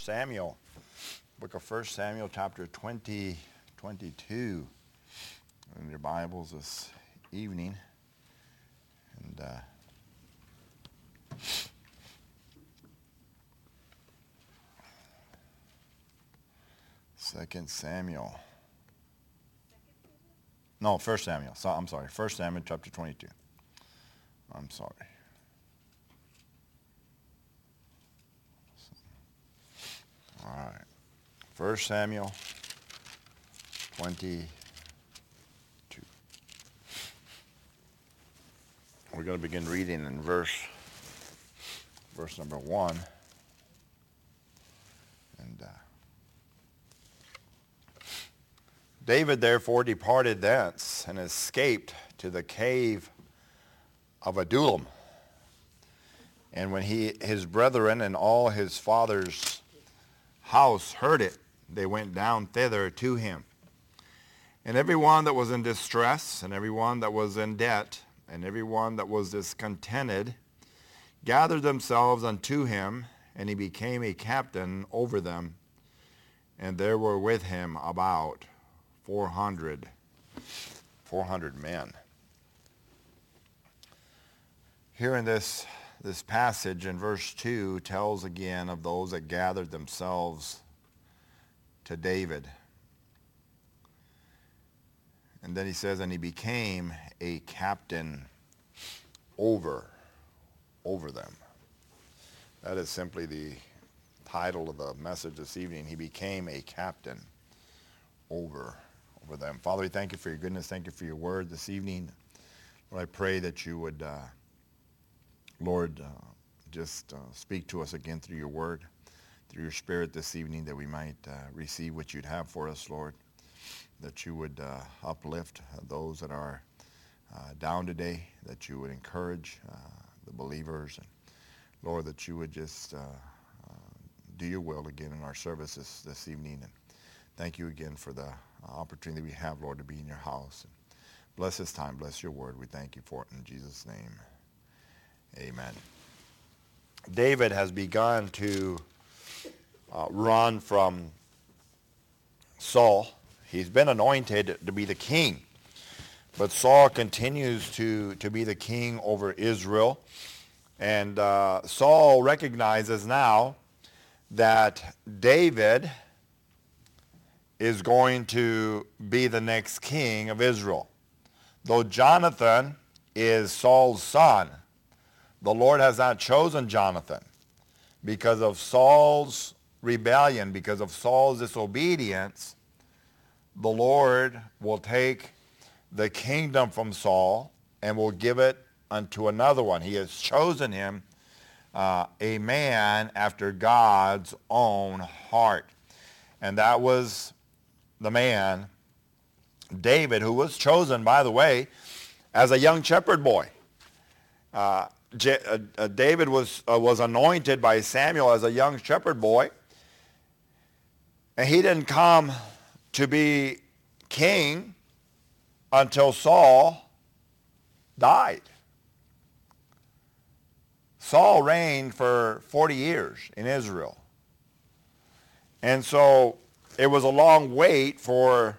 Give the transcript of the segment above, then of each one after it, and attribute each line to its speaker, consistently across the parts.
Speaker 1: Samuel. Book of 1 Samuel, chapter 20, 22. In your Bibles this evening. And 2 Samuel. No, 1 Samuel. So, I'm sorry. 1 Samuel, chapter 22. I'm sorry. All right. 1 Samuel 22. We're going to begin reading in verse number 1. And David therefore departed thence and escaped to the cave of Adullam. And when his brethren and all his father's house heard it, they went down thither to him. And every one that was in distress, and every one that was in debt, and every one that was discontented, gathered themselves unto him, and he became a captain over them. And there were with him about 400 men. Here in this passage in verse 2 tells again of those that gathered themselves to David. And then he says, and he became a captain over them. That is simply the title of the message this evening. He became a captain over them. Father, we thank you for your goodness. Thank you for your word this evening. Lord, I pray that you would, Lord, just speak to us again through your word, through your spirit this evening, that we might receive what you'd have for us, Lord, that you would uplift those that are down today, that you would encourage the believers, and Lord, that you would just do your will again in our services this evening. And thank you again for the opportunity we have, Lord, to be in your house. And bless this time, bless your word. We thank you for it in Jesus' name. Amen. David has begun to run from Saul. He's been anointed to be the king. But Saul continues to be the king over Israel. And Saul recognizes now that David is going to be the next king of Israel. Though Jonathan is Saul's son, the Lord has not chosen Jonathan because of Saul's rebellion, because of Saul's disobedience. The Lord will take the kingdom from Saul and will give it unto another one. He has chosen him a man after God's own heart. And that was the man, David, who was chosen, by the way, as a young shepherd boy. David was anointed by Samuel as a young shepherd boy. And he didn't come to be king until Saul died. Saul reigned for 40 years in Israel. And so it was a long wait for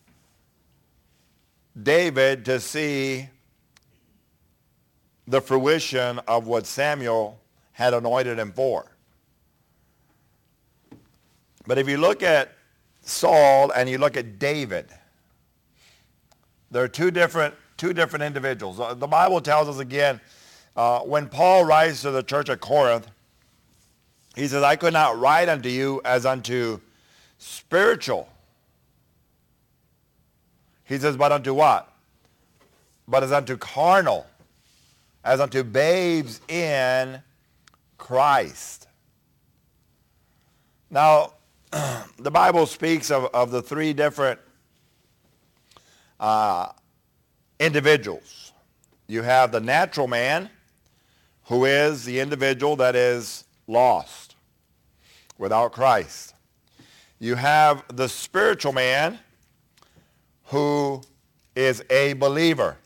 Speaker 1: David to see the fruition of what Samuel had anointed him for. But if you look at Saul and you look at David, there are two different individuals. The Bible tells us again, when Paul writes to the church at Corinth, he says, I could not write unto you as unto spiritual. He says, but unto what? But as unto carnal, as unto babes in Christ. Now, the Bible speaks of the three different individuals. You have the natural man, who is the individual that is lost without Christ. You have the spiritual man, who is a believer.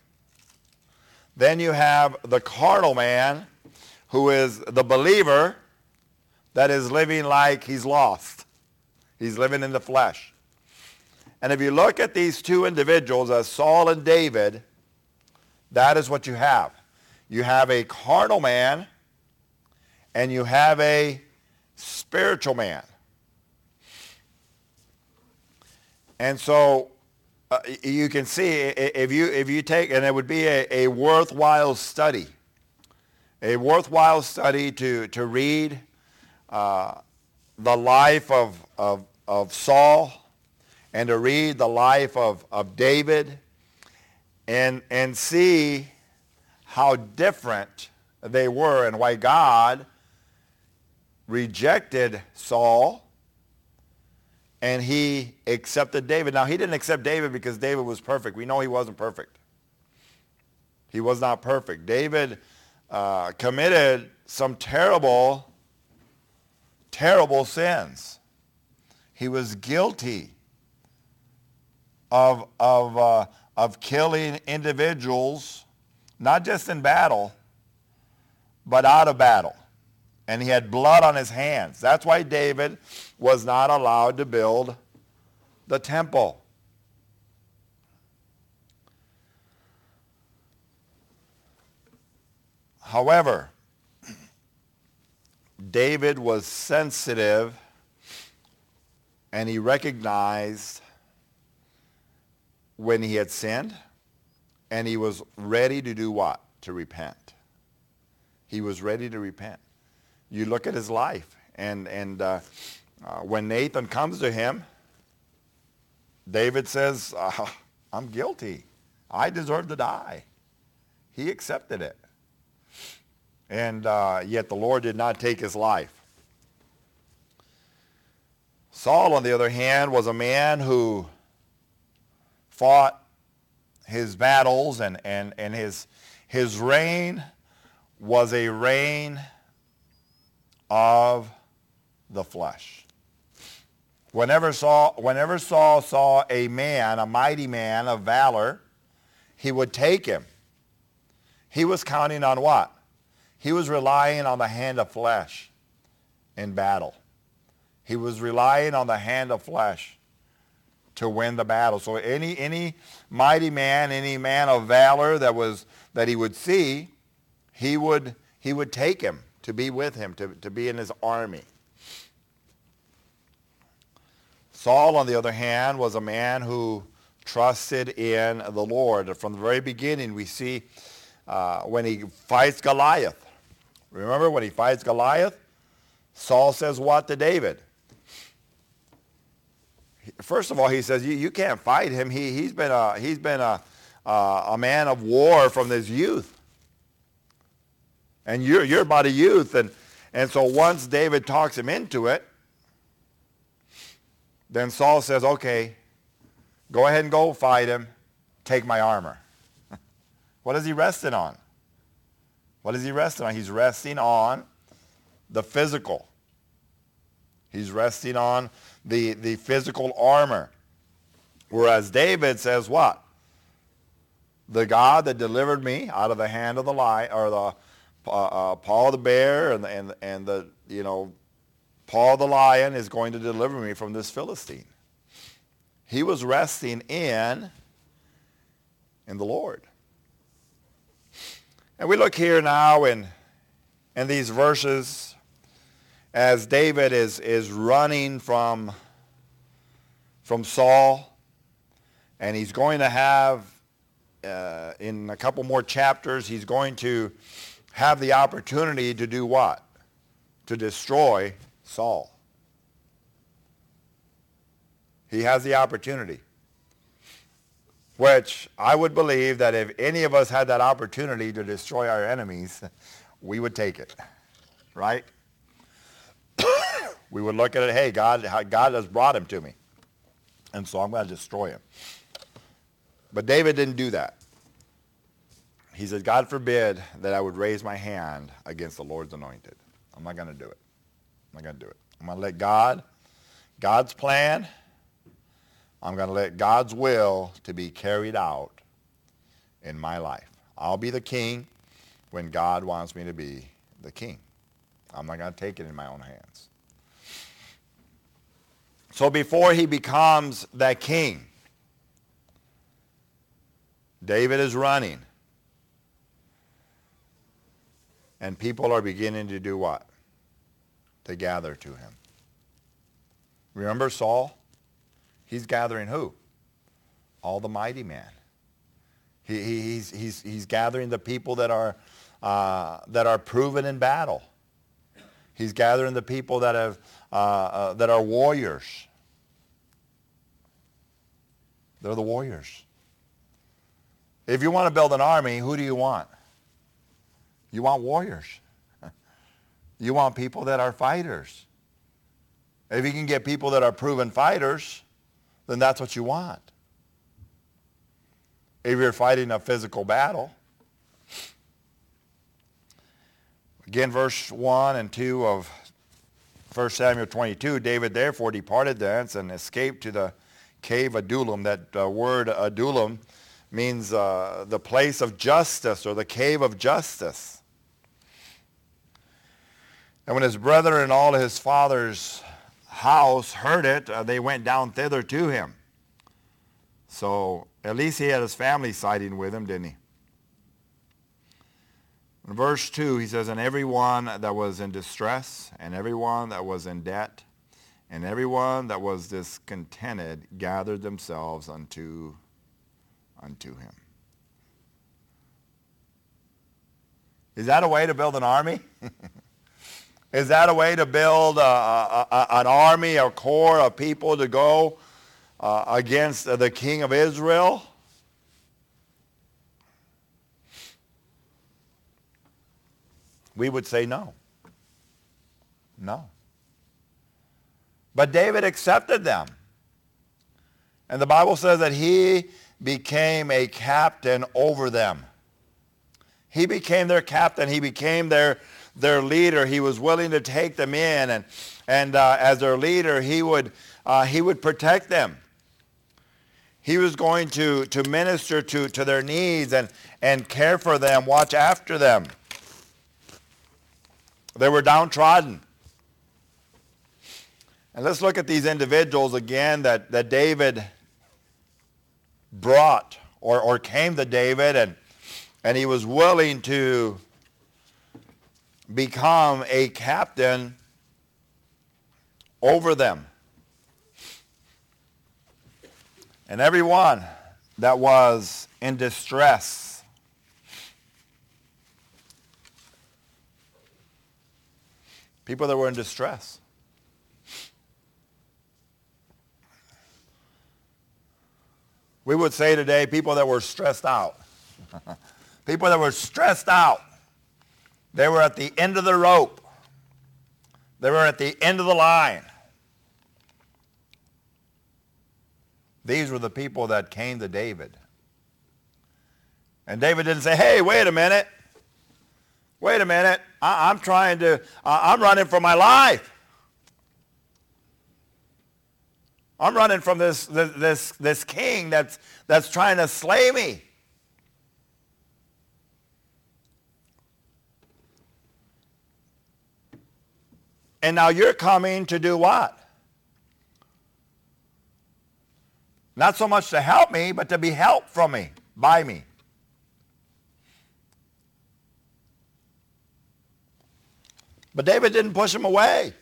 Speaker 1: Then you have the carnal man, who is the believer that is living like he's lost. He's living in the flesh. And if you look at these two individuals as Saul and David, that is what you have. You have a carnal man and you have a spiritual man. And so you can see if you take, and it would be a worthwhile study. A worthwhile study to read the life of Saul and to read the life of David and see how different they were and why God rejected Saul and he accepted David. Now, he didn't accept David because David was perfect. We know he wasn't perfect. He was not perfect. David committed some terrible, terrible sins. He was guilty of killing individuals, not just in battle, but out of battle. And he had blood on his hands. That's why David was not allowed to build the temple. However, David was sensitive and he recognized when he had sinned, and he was ready to do what? To repent. He was ready to repent. You look at his life, and when Nathan comes to him, David says, I'm guilty. I deserve to die. He accepted it. And yet the Lord did not take his life. Saul, on the other hand, was a man who fought his battles, and his reign was a reign of the flesh. Whenever Saul saw a man, a mighty man of valor, he would take him. He was counting on what? He was relying on the hand of flesh in battle. He was relying on the hand of flesh to win the battle. So any mighty man, any man of valor that he would see, he would take him to be with him, to be in his army. Saul, on the other hand, was a man who trusted in the Lord. From the very beginning, we see when he fights Goliath. Remember when he fights Goliath? Saul says what to David? First of all, he says, you can't fight him. He's been a man of war from his youth. And you're about a youth. And so once David talks him into it, then Saul says, okay, go ahead and go fight him. Take my armor. What is he resting on? What is he resting on? He's resting on the physical. He's resting on the physical armor. Whereas David says what? The God that delivered me out of the hand of the lion, or the Paul the bear, and the Paul the lion is going to deliver me from this Philistine. He was resting in the Lord. And we look here now in these verses as David is running from Saul, and he's going to have, in a couple more chapters, he's going to have the opportunity to do what? To destroy Saul. He has the opportunity. Which I would believe that if any of us had that opportunity to destroy our enemies, we would take it. Right? We would look at it, hey, God has brought him to me. And so I'm going to destroy him. But David didn't do that. He said, God forbid that I would raise my hand against the Lord's anointed. I'm not going to do it. I'm not going to do it. I'm going to let God's plan, I'm going to let God's will to be carried out in my life. I'll be the king when God wants me to be the king. I'm not going to take it in my own hands. So before he becomes that king, David is running. And people are beginning to do what? To gather to him. Remember Saul? He's gathering who? All the mighty men. He's gathering the people that are proven in battle. He's gathering the people that are warriors. They're the warriors. If you want to build an army, who do you want? You want warriors. You want people that are fighters. If you can get people that are proven fighters, then that's what you want. If you're fighting a physical battle. Again, verse 1 and 2 of 1 Samuel 22, David therefore departed thence and escaped to the cave Adullam. That word Adullam means the place of justice or the cave of justice. And when his brethren and all his father's house heard it, they went down thither to him. So at least he had his family siding with him, didn't he? In verse 2, he says, and everyone that was in distress, and everyone that was in debt, and everyone that was discontented gathered themselves unto him. Is that a way to build an army? Is that a way to build an army, a corps of people to go against the king of Israel? We would say no. No. But David accepted them. And the Bible says that he became a captain over them. He became their captain. He became their leader. He was willing to take them in, and as their leader, he would protect them. He was going to minister to their needs and care for them, watch after them. They were downtrodden. And let's look at these individuals again that David brought or came to David, and he was willing to become a captain over them. And everyone that was in distress. People that were in distress. We would say today, people that were stressed out. People that were stressed out. They were at the end of the rope. They were at the end of the line. These were the people that came to David. And David didn't say, hey, wait a minute. Wait a minute. I'm running for my life. I'm running from this king that's trying to slay me. And now you're coming to do what? Not so much to help me, but to be helped from me, by me. But David didn't push him away.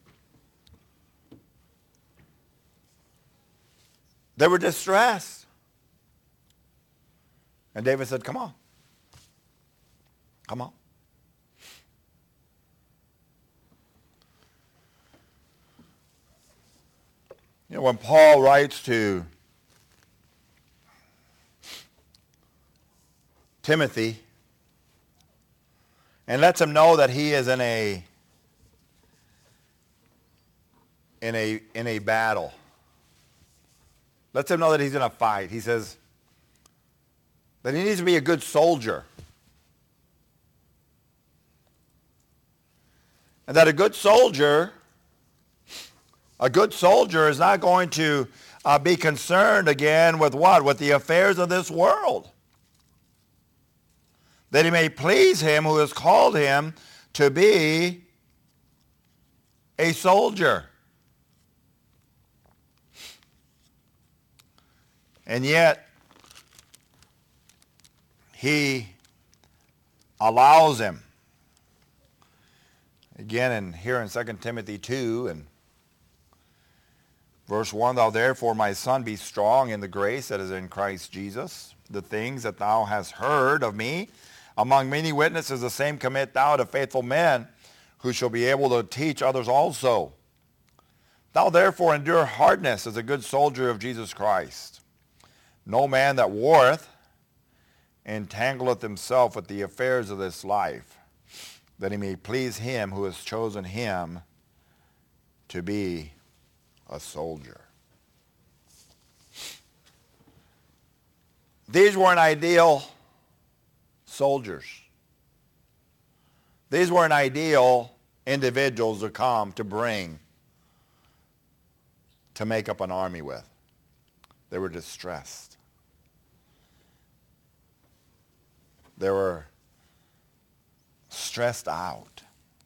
Speaker 1: They were distressed. And David said, come on. Come on. You know, when Paul writes to Timothy and lets him know that he is in a battle, lets him know that he's in a fight. He says that he needs to be a good soldier. And that a good soldier is not going to be concerned again with what? With the affairs of this world. That he may please him who has called him to be a soldier. And yet, he allows him. Again, here in 2 Timothy 2 and verse 1, thou therefore, my son, be strong in the grace that is in Christ Jesus. The things that thou hast heard of me among many witnesses, the same commit thou to faithful men who shall be able to teach others also. Thou therefore endure hardness as a good soldier of Jesus Christ. No man that warreth entangleth himself with the affairs of this life, that he may please him who has chosen him to be a soldier. These weren't ideal soldiers. These weren't ideal individuals to come to bring to make up an army with. They were distressed. They were stressed out.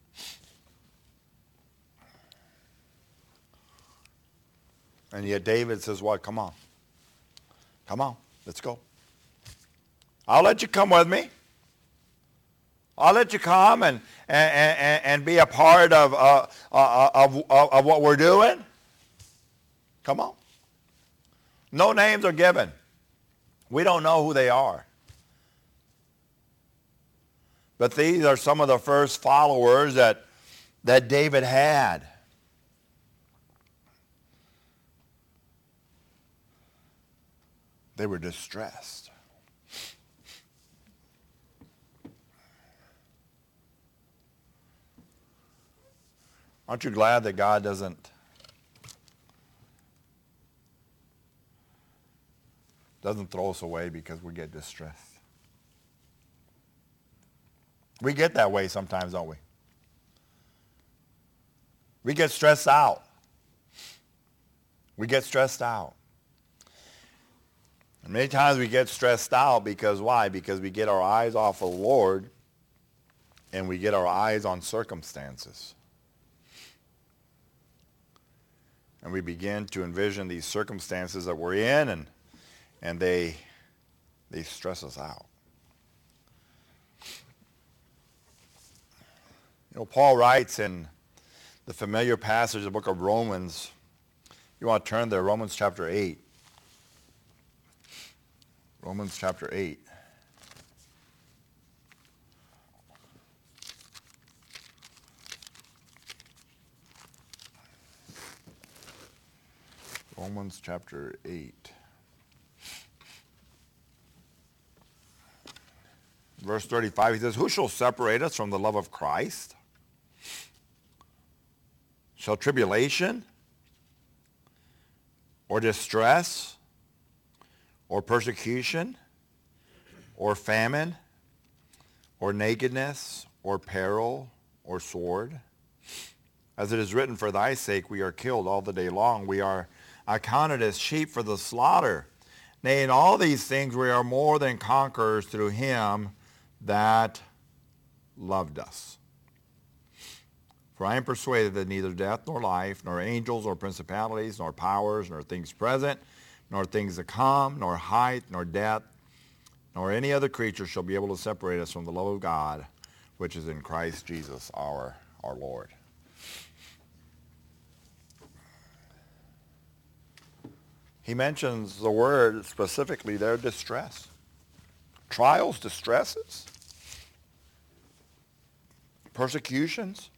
Speaker 1: And yet David says, what? Come on. Come on. Let's go. I'll let you come with me. I'll let you come and be a part of what we're doing. Come on. No names are given. We don't know who they are. But these are some of the first followers that David had. They were distressed. Aren't you glad that God doesn't throw us away because we get distressed? We get that way sometimes, don't we? We get stressed out. We get stressed out. And many times we get stressed out because why? Because we get our eyes off of the Lord and we get our eyes on circumstances. And we begin to envision these circumstances that we're in and they stress us out. You know, Paul writes in the familiar passage of the book of Romans. You want to turn there, Romans chapter 8. Romans chapter 8. Romans chapter 8. Verse 35, he says, who shall separate us from the love of Christ? Shall tribulation, or distress, or persecution, or famine, or nakedness, or peril, or sword? As it is written, for thy sake we are killed all the day long. We are accounted as sheep for the slaughter. Nay, in all these things we are more than conquerors through him that loved us. For I am persuaded that neither death nor life, nor angels or principalities, nor powers, nor things present, nor things to come, nor height, nor depth, nor any other creature shall be able to separate us from the love of God, which is in Christ Jesus our Lord. He mentions the word specifically there, distress. Trials, distresses, persecutions.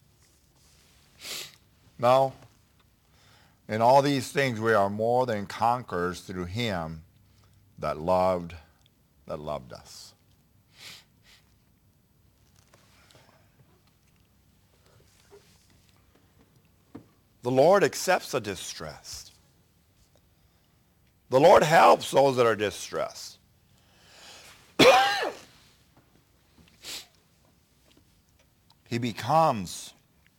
Speaker 1: No. In all these things we are more than conquerors through him that loved us. The Lord accepts the distressed. The Lord helps those that are distressed. He becomes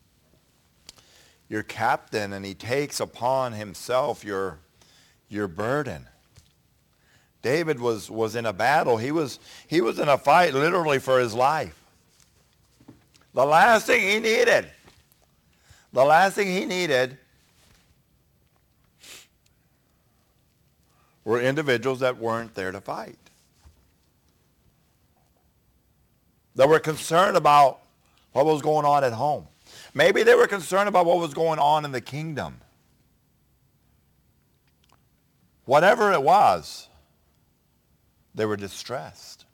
Speaker 1: your captain and he takes upon himself your burden. David was in a battle. He was in a fight literally for his life. The last thing he needed The last thing he needed were individuals that weren't there to fight. That were concerned about what was going on at home. Maybe they were concerned about what was going on in the kingdom. Whatever it was, they were distressed.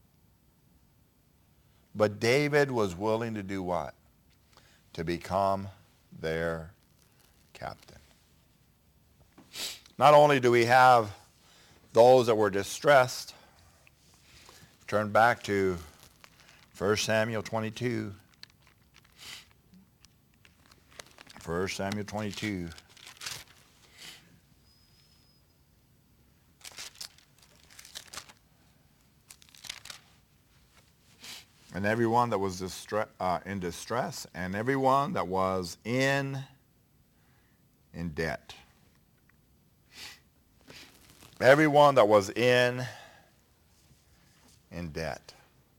Speaker 1: But David was willing to do what? To become their captain. Not only do we have those that were distressed, turn back to 1 Samuel 22. 1 Samuel 22. And everyone that was in distress, and everyone that was in debt. Everyone that was in debt.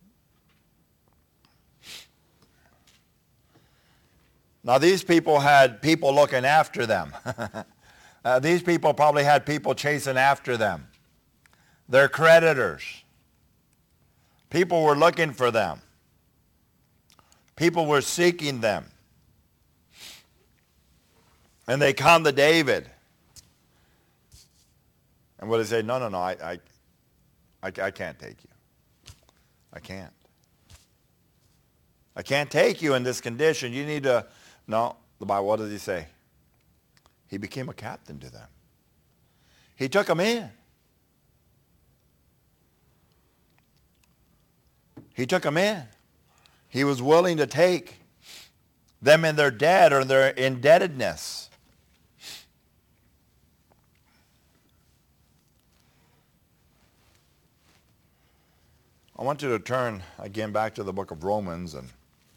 Speaker 1: Now these people had people looking after them. These people probably had people chasing after them. Their creditors. People were looking for them. People were seeking them. And they come to David. And what they say, no, I can't take you. I can't. I can't take you in this condition. You need to, no, the Bible, what does he say? He became a captain to them. He took them in. He took them in. He was willing to take them in their debt or their indebtedness. I want you to turn again back to the book of Romans, and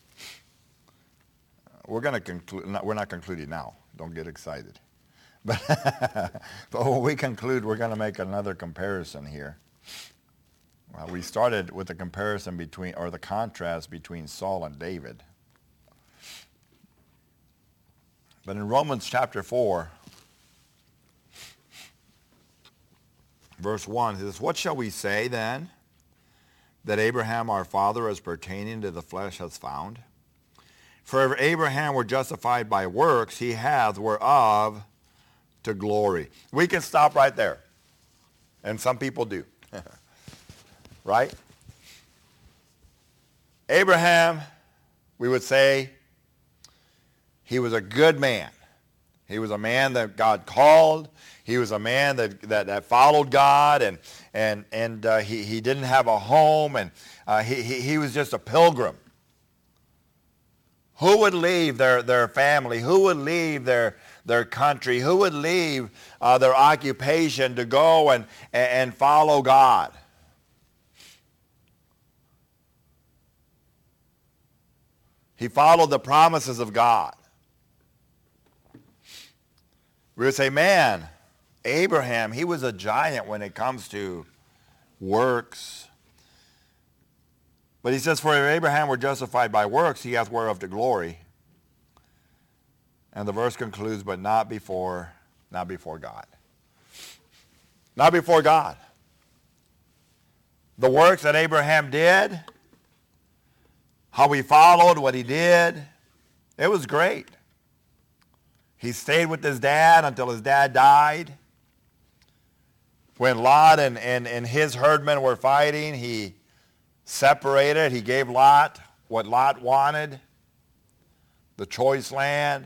Speaker 1: we're going to conclude. We're not concluding now. Don't get excited. But when we conclude, we're going to make another comparison here. Well, we started with the comparison between, or the contrast between Saul and David. But in Romans chapter 4, verse 1, it says, "What shall we say then that Abraham our father as pertaining to the flesh has found? For if Abraham were justified by works, he hath whereof to glory." We can stop right there. And some people do. Right? Abraham, we would say, he was a good man. He was a man that God called. He was a man that followed God, and he didn't have a home, and he was just a pilgrim. Who would leave their family? Who would leave their country? Who would leave their occupation to go and follow God? He followed the promises of God. We would say, man, Abraham, he was a giant when it comes to works. But he says, for if Abraham were justified by works, he hath whereof to glory. And the verse concludes, but not before God. Not before God. The works that Abraham did, how he followed, what he did, it was great. He stayed with his dad until his dad died. When Lot and his herdmen were fighting, he separated. He gave Lot what Lot wanted, the choice land.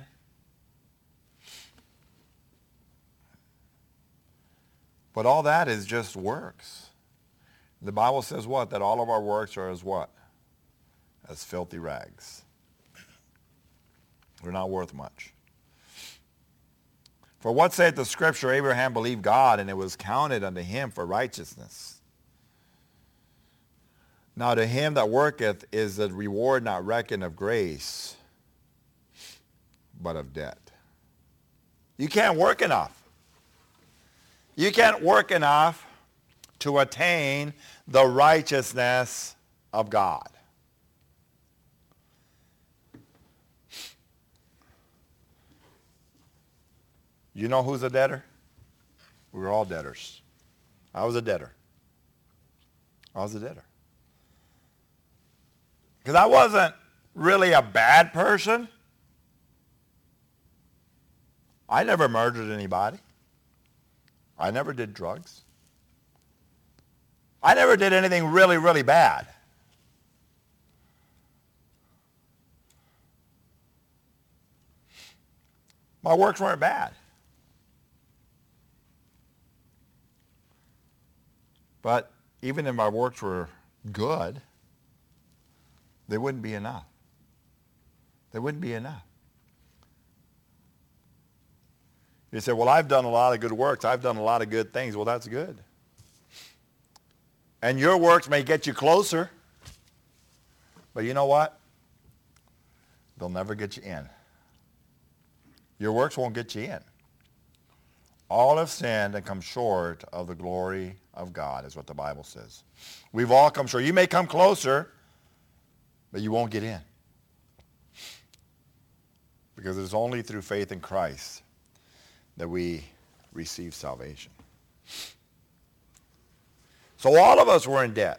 Speaker 1: But all that is just works. The Bible says what? That all of our works are as what? As filthy rags. They're not worth much. For what saith the Scripture? Abraham believed God, and it was counted unto him for righteousness. Now to him that worketh is the reward not reckoned of grace, but of debt. You can't work enough. You can't work enough to attain the righteousness of God. You know who's a debtor? We were all debtors. I was a debtor. I was a debtor. Because I wasn't really a bad person. I never murdered anybody. I never did drugs. I never did anything really, really bad. My works weren't bad. But even if my works were good, they wouldn't be enough. They wouldn't be enough. You say, well, I've done a lot of good works. I've done a lot of good things. Well, that's good. And your works may get you closer. But you know what? They'll never get you in. Your works won't get you in. All have sinned and come short of the glory of God, is what the Bible says. We've all come short. You may come closer, but you won't get in. Because it's only through faith in Christ that we receive salvation. So all of us were in debt.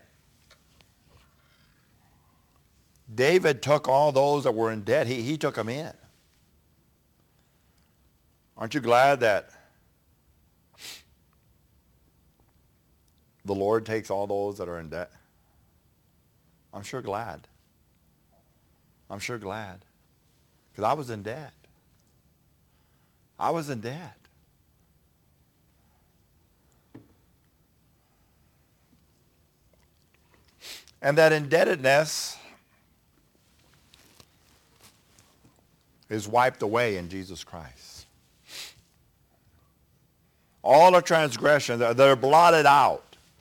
Speaker 1: David took all those that were in debt. He took them in. Aren't you glad that the Lord takes all those that are in debt? I'm sure glad. I'm sure glad. Because I was in debt. I was in debt. And that indebtedness is wiped away in Jesus Christ. All the transgressions, they're blotted out.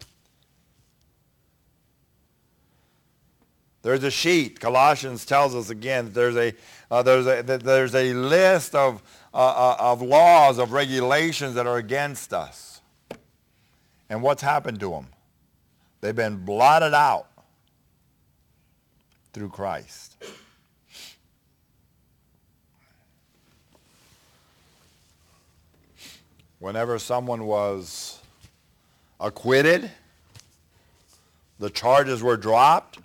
Speaker 1: There's a sheet. Colossians tells us again there's a list of laws, of regulations that are against us. And what's happened to them? They've been blotted out through Christ. Whenever someone was acquitted, the charges were dropped,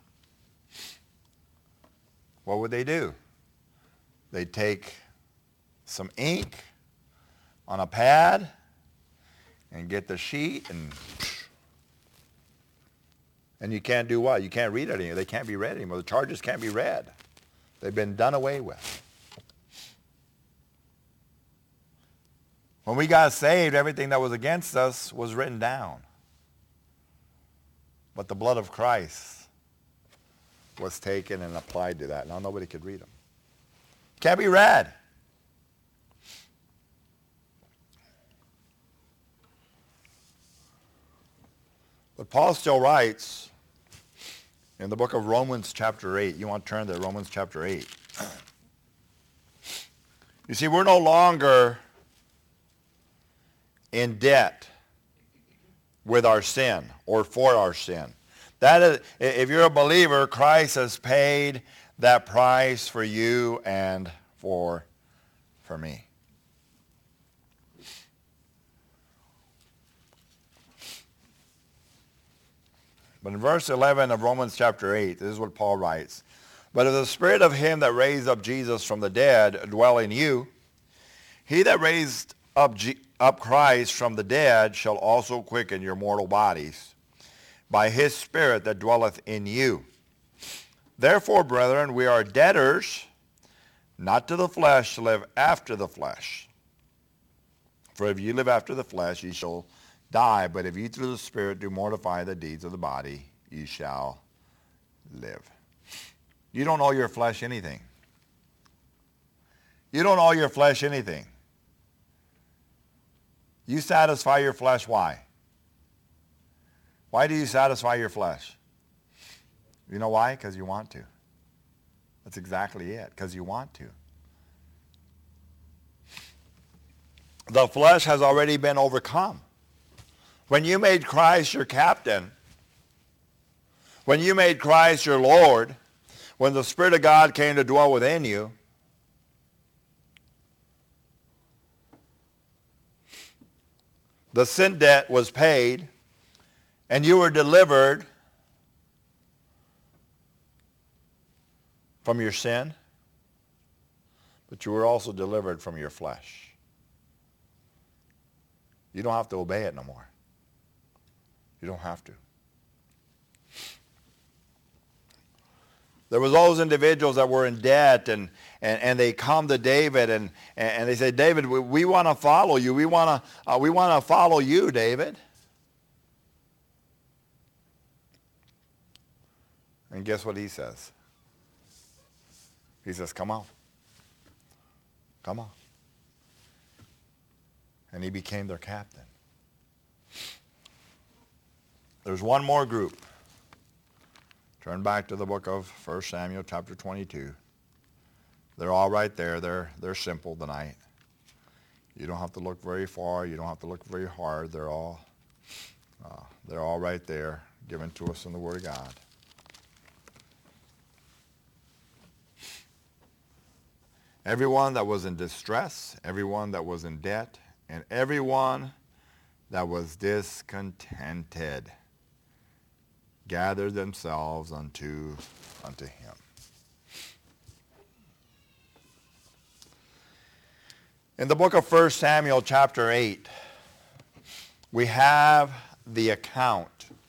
Speaker 1: what would they do? They'd take some ink on a pad and get the sheet and you can't do what? You can't read it anymore. They can't be read anymore. The charges can't be read. They've been done away with. When we got saved, everything that was against us was written down. But the blood of Christ was taken and applied to that. Now nobody could read them. Can't be read. But Paul still writes in the book of Romans chapter 8. You want to turn to Romans chapter 8. You see, we're no longer in debt with our sin or for our sin. That is, if you're a believer, Christ has paid that price for you and for me. But in verse 11 of Romans chapter 8, this is what Paul writes. But if the spirit of him that raised up Jesus from the dead dwell in you, he that raised up Christ from the dead shall also quicken your mortal bodies by his Spirit that dwelleth in you. Therefore, brethren, we are debtors, not to the flesh, to live after the flesh. For if ye live after the flesh, ye shall die. But if ye through the Spirit do mortify the deeds of the body, ye shall live. You don't owe your flesh anything. You don't owe your flesh anything. You satisfy your flesh, why? Why do you satisfy your flesh? You know why? Because you want to. That's exactly it, because you want to. The flesh has already been overcome. When you made Christ your captain, when you made Christ your Lord, when the Spirit of God came to dwell within you, The sin debt was paid, and you were delivered from your sin, but you were also delivered from your flesh. You don't have to obey it no more. You don't have to. There was those individuals that were in debt, and they come to David, and they say, David, we want to follow you. We want to follow you, David. And guess what he says? He says, come on. Come on. And he became their captain. There's one more group. Turn back to the book of 1 Samuel chapter 22. They're all right there. They're simple tonight. You don't have to look very far. You don't have to look very hard. They're all right there, given to us in the Word of God. Everyone that was in distress, everyone that was in debt, and everyone that was discontented gathered themselves unto him. In the book of 1 Samuel chapter 8, we have the account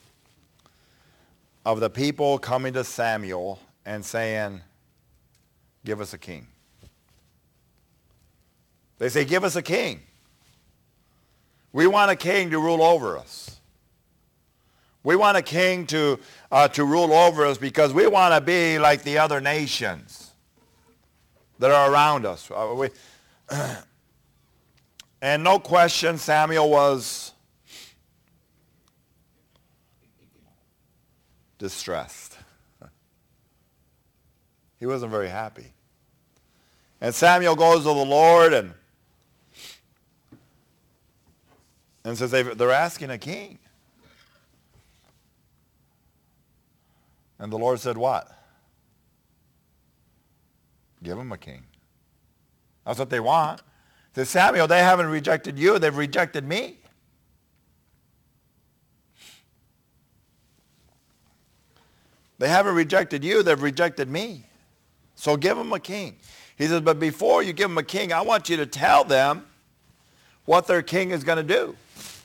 Speaker 1: of the people coming to Samuel and saying, give us a king. They say, give us a king. We want a king to rule over us. We want a king to rule over us because we want to be like the other nations that are around us. And no question, Samuel was distressed. He wasn't very happy. And Samuel goes to the Lord and says they're asking a king. And the Lord said, what? Give them a king. That's what they want. He said, Samuel, they haven't rejected you. They've rejected me. They haven't rejected you. They've rejected me. So give them a king. He says, but before you give them a king, I want you to tell them what their king is going to do.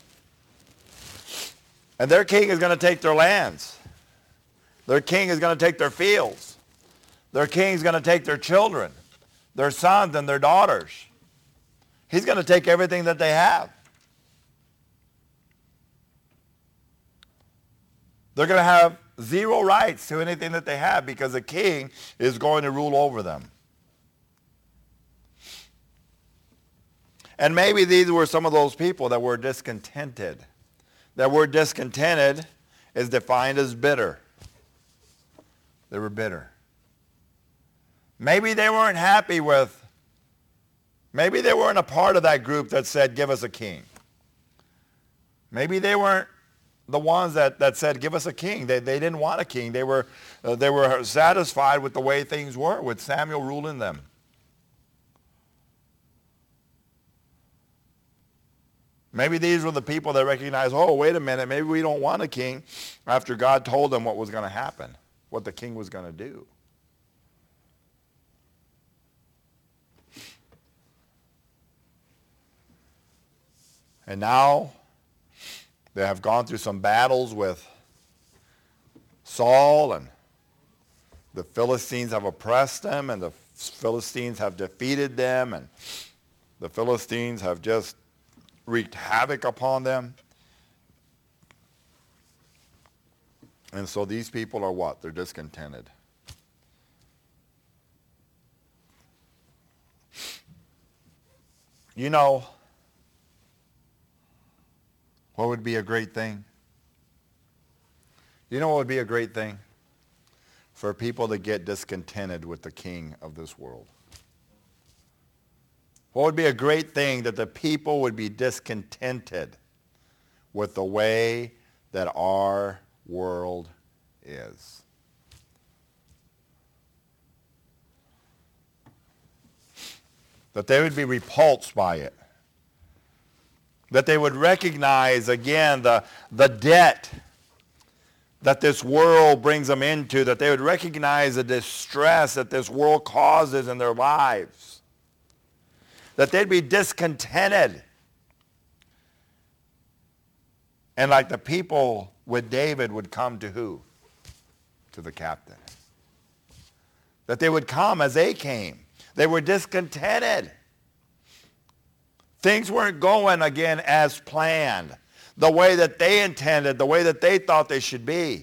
Speaker 1: And their king is going to take their lands. Their king is going to take their fields. Their king is going to take their children, their sons and their daughters. He's going to take everything that they have. They're going to have zero rights to anything that they have because the king is going to rule over them. And maybe these were some of those people that were discontented. That word discontented is defined as bitter. They were bitter. Maybe they weren't happy with, maybe they weren't a part of that group that said, give us a king. Maybe they weren't the ones that said, give us a king. They didn't want a king. They were satisfied with the way things were, with Samuel ruling them. Maybe these were the people that recognized, oh, wait a minute, maybe we don't want a king after God told them what was going to happen, what the king was going to do. And now they have gone through some battles with Saul, and the Philistines have oppressed them, and the Philistines have defeated them, and the Philistines have just wreaked havoc upon them. And so these people are what? They're discontented. You know, what would be a great thing? You know what would be a great thing? For people to get discontented with the king of this world. What would be a great thing? That the people would be discontented with the way that our world is. That they would be repulsed by it. That they would recognize again the debt that this world brings them into, that they would recognize the distress that this world causes in their lives, that they'd be discontented. And like the people with David would come to who? To the captain. That they would come as they came. They were discontented. Things weren't going again as planned, the way that they intended, the way that they thought they should be.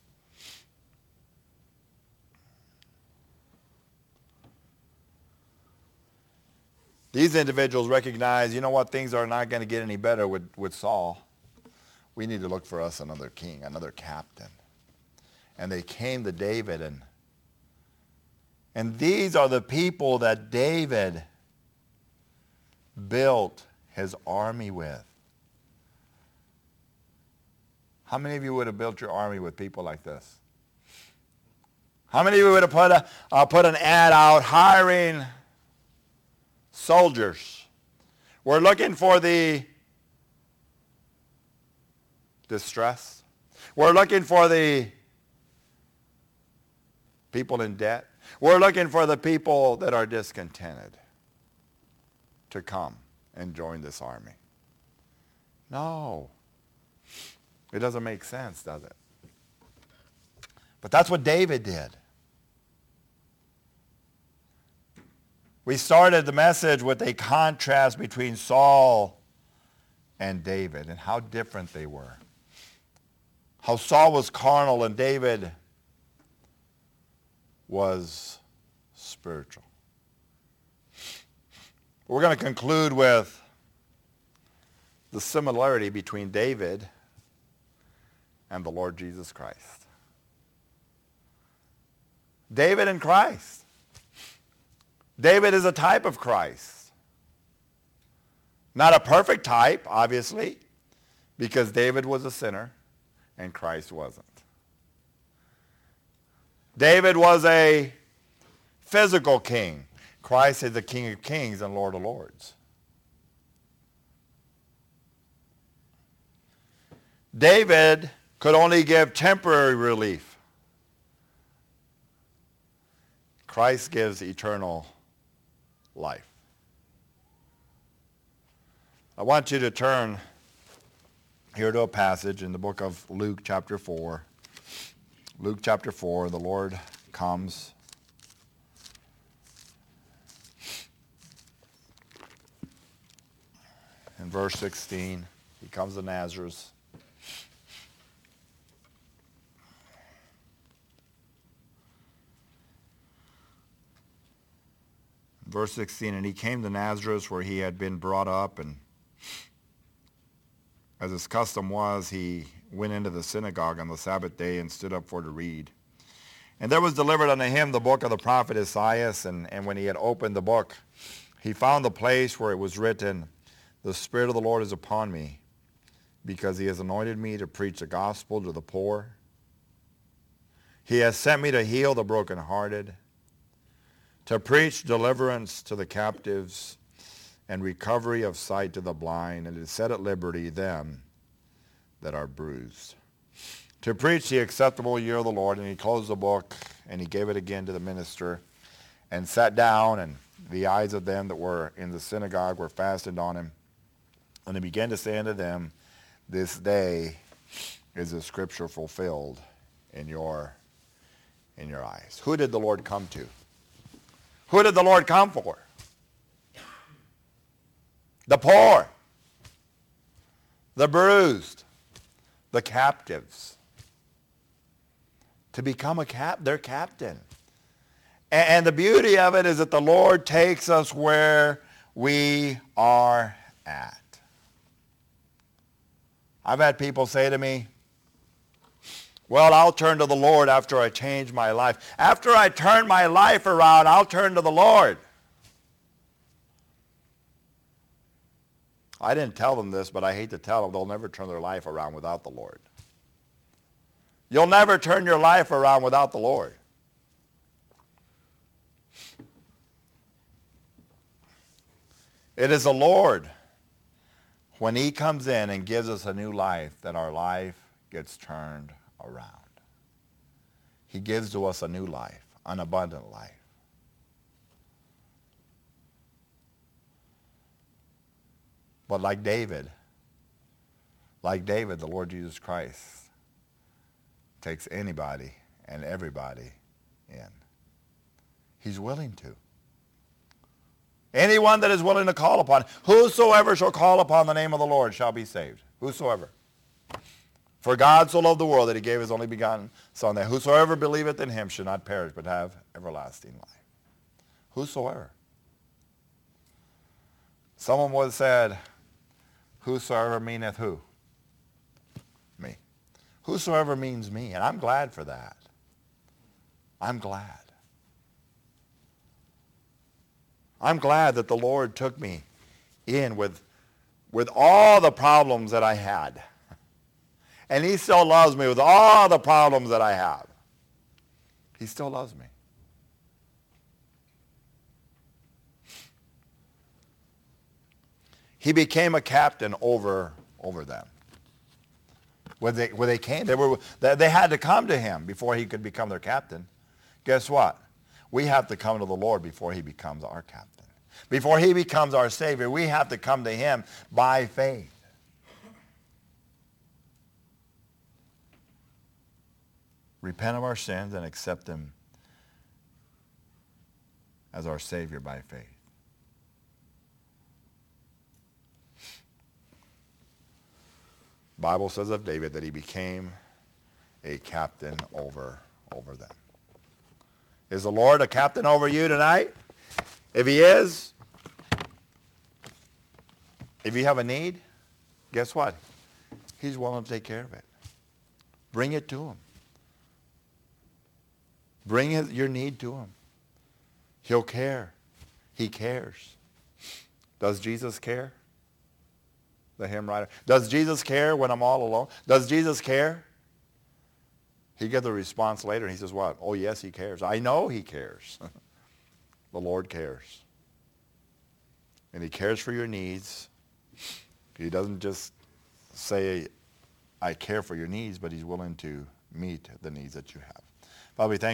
Speaker 1: These individuals recognize, you know what, things are not going to get any better with Saul. We need to look for us another king, another captain. And they came to David, and these are the people that David built his army with. How many of you would have built your army with people like this? How many of you would have put an ad out hiring soldiers? We're looking for the distressed. We're looking for the people in debt. We're looking for the people that are discontented to come and join this army. No. It doesn't make sense, does it? But that's what David did. We started the message with a contrast between Saul and David and how different they were. How Saul was carnal and David was spiritual. We're going to conclude with the similarity between David and the Lord Jesus Christ. David and Christ. David is a type of Christ. Not a perfect type, obviously, because David was a sinner and Christ wasn't. David was a physical king. Christ is the King of Kings and Lord of Lords. David could only give temporary relief. Christ gives eternal life. I want you to turn here to a passage in the book of Luke chapter 4. Luke chapter 4, the Lord comes. In verse 16, he comes to Nazareth. Verse 16, and he came to Nazareth where he had been brought up, and as his custom was, he went into the synagogue on the Sabbath day and stood up for to read. And there was delivered unto him the book of the prophet Isaiah, and when he had opened the book, he found the place where it was written, the Spirit of the Lord is upon me, because he has anointed me to preach the gospel to the poor. He has sent me to heal the brokenhearted, to preach deliverance to the captives, and recovery of sight to the blind, and to set at liberty them that are bruised, to preach the acceptable year of the Lord. And he closed the book, and he gave it again to the minister, and sat down, and the eyes of them that were in the synagogue were fastened on him. And he began to say unto them, this day is the scripture fulfilled in your eyes. Who did the Lord come to? Who did the Lord come for? The poor, the bruised, the captives. To become their captain. And the beauty of it is that the Lord takes us where we are at. I've had people say to me, well, I'll turn to the Lord after I change my life. After I turn my life around, I'll turn to the Lord. I didn't tell them this, but I hate to tell them, they'll never turn their life around without the Lord. You'll never turn your life around without the Lord. It is the Lord when he comes in and gives us a new life, that our life gets turned around. He gives to us a new life, an abundant life. But like David, the Lord Jesus Christ takes anybody and everybody in. He's willing to. Anyone that is willing to call upon, whosoever shall call upon the name of the Lord shall be saved. Whosoever. For God so loved the world that he gave his only begotten Son, that whosoever believeth in him should not perish, but have everlasting life. Whosoever. Someone once said, whosoever meaneth who? Me. Whosoever means me, and I'm glad for that. I'm glad. I'm glad that the Lord took me in with all the problems that I had. And he still loves me with all the problems that I have. He still loves me. He became a captain over them. When they came, they had to come to him before he could become their captain. Guess what? We have to come to the Lord before he becomes our captain. Before he becomes our Savior, we have to come to him by faith. Repent of our sins and accept him as our Savior by faith. The Bible says of David that he became a captain over them. Is the Lord a captain over you tonight? If he is, if you have a need, guess what? He's willing to take care of it. Bring it to him. Bring your need to him. He'll care. He cares. Does Jesus care? The hymn writer. Does Jesus care when I'm all alone? Does Jesus care? He gets the response later and he says what? Oh yes, he cares. I know he cares. The Lord cares. And he cares for your needs. He doesn't just say, I care for your needs, but he's willing to meet the needs that you have. Father, we thank you.